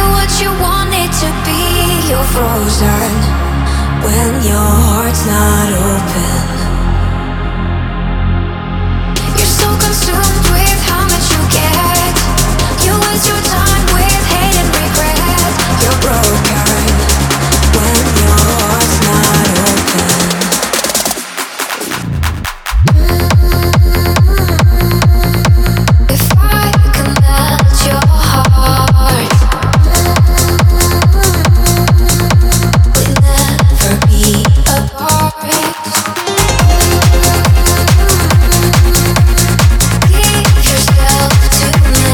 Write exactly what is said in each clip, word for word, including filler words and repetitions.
what you want it to be. You're frozen when your heart's not open. You're so consumed with how much you get. You waste your time with hate and regret. You're broken when your heart's not open. If I can melt your heart, we'll never be apart. Give yourself to me.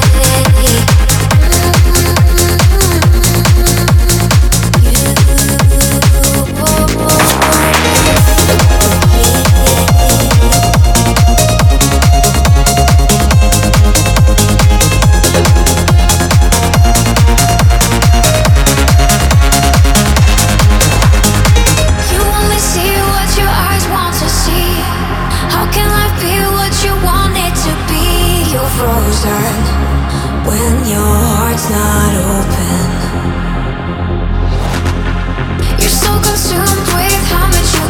You only see what your eyes want to see. How can life be what you want it to be? You're frozen when your heart's not open. You're so consumed with how much you